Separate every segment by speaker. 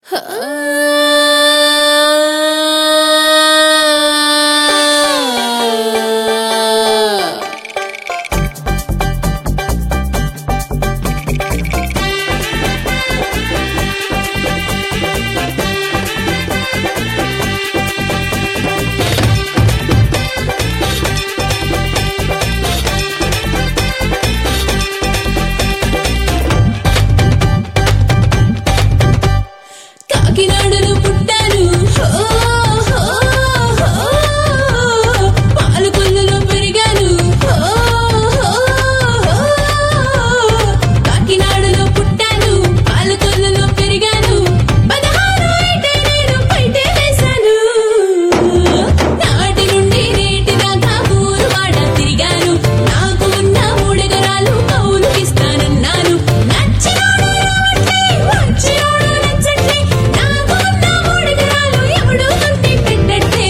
Speaker 1: కాకినాడలో పుట్టాను పాలకొల్లులో పెరిగాను కాకినాడలో పుట్టాను పాలకొల్లులో పెరిగాను 16 ఏటే నేను పైటే వేశాను నాటి నుండి నేటి దాకా ఊరు వాడ తిరిగాను నాకు ఉన్న 3 ఎకరాలు కౌలుకిస్తానన్నాను నచ్చినోడు రావట్లే వచ్చినోడు నచ్చట్లే నాకు ఉన్న 3 ఎకరాలు ఎవడు కంటి పెట్టట్లే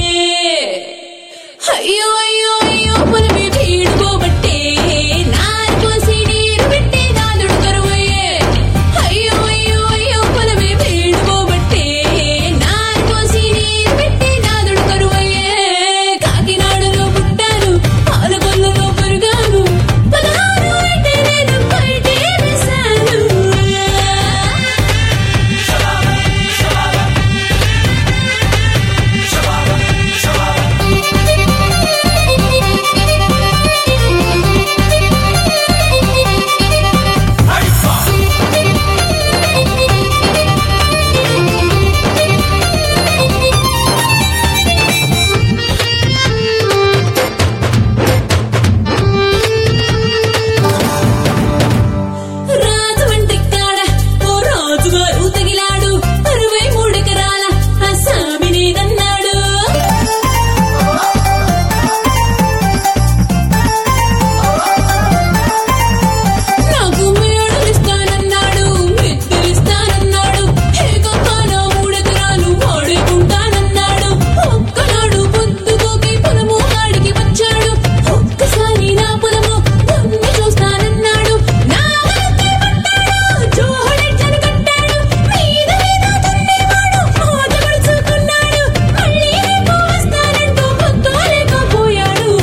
Speaker 1: అయ్యో అయ్యో అయ్యో పొలమే భీడు పోబట్టే నారు పోసి నీరు పెట్టే నాదుడు కరువయ్యే అయ్యో అయ్యో అయ్యో పొలమే భీడు పోబట్టే నారు పోసి నీరు పెట్టే నాదుడు కరువయ్యే కాకినాడలో పుట్టాను పాలకొల్లులో పెరిగాను 16 ఏటే నేను పైటే వేశాను రాజు వంటి కాడ ఓ రాజుగారు తగిలాడు 63 ఎకరాల అస్సామి నేనన్నాడు నాకు మేడలిస్తానన్నాడు మిద్దెలిస్తానన్నాడు ఏకంగా నా 3 ఎకరాలు వాడుకుంటానన్నాడు ఒక్కనాడు పొద్దుకోకి పొలము వాడికి వచ్చాడు ఒక్కసారి నా పొలము దున్ని చూస్తానన్నాడు నా వరకే పట్టాడు జోడెట్లను కట్టాడు మీద మీద దున్నేవాడు మూత పరుచుకున్నాడు మళ్ళీ రేపు వస్తానంటూ పొద్దులేకపోయాడు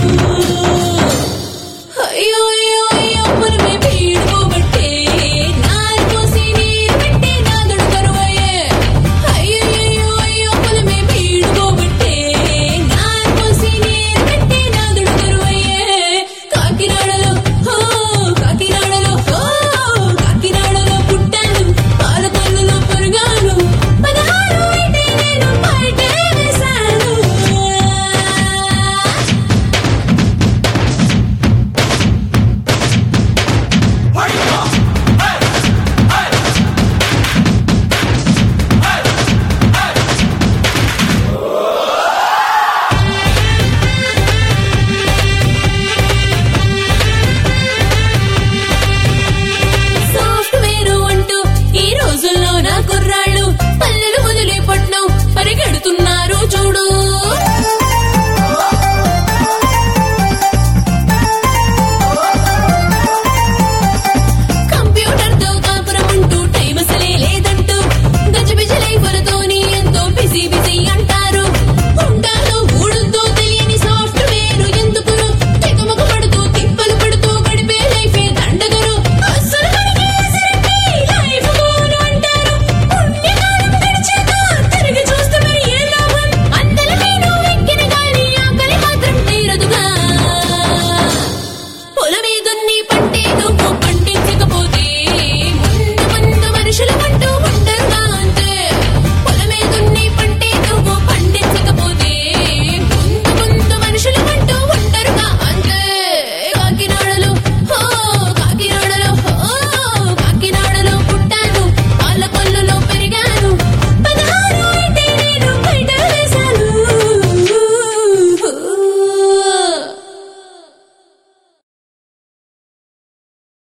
Speaker 1: అయ్యో అయ్యో అయ్యో పొలమే భీడు పోబట్టే నారు పోసి నీరు పెట్టే నాదుడు కరువయ్యే అయ్యో అయ్యో అయ్యో పొలమే భీడు పోబట్టే నారు పోసి నీరు పెట్టే నాదుడు కరువయ్యే కాకినాడలో కాకినాడలో పుట్టాను పాలకొల్లులో పెరిగాను 16 ఏటే నేను పైటే వేశాను సాఫ్ట్వేర్ అంటూ ఈ రోజుల్లో నా కుర్రాళ్ళు పల్లెలు వదిలి పట్నం పరిగెడుతున్నారు చూడు కంప్యూటర్ తో కాపురం ఉంటూ టైం అసలే లేదంటూ గజిబిజి లైఫ్లతోని ఎంతో బిజీ బిజీ అంటారు ఉంటాలో ఊడుతో తెలియని సాఫ్ట్వేర్ ఎందుకురు తికమక పడుతూ తిప్పలు పడుతూ గడిపే లైఫే దండగరు అస్సలు మనకి అసరంటే లైఫ్ గోలు అంటారు పుణ్యకాలం గడిచాక తిరిగి చూస్తే మరి ఏ లాభం అందల నేను ఎక్కిన గాని ఆకలి మాత్రం తీరదుగా పొలమే దున్ని పట్టే నువ్వు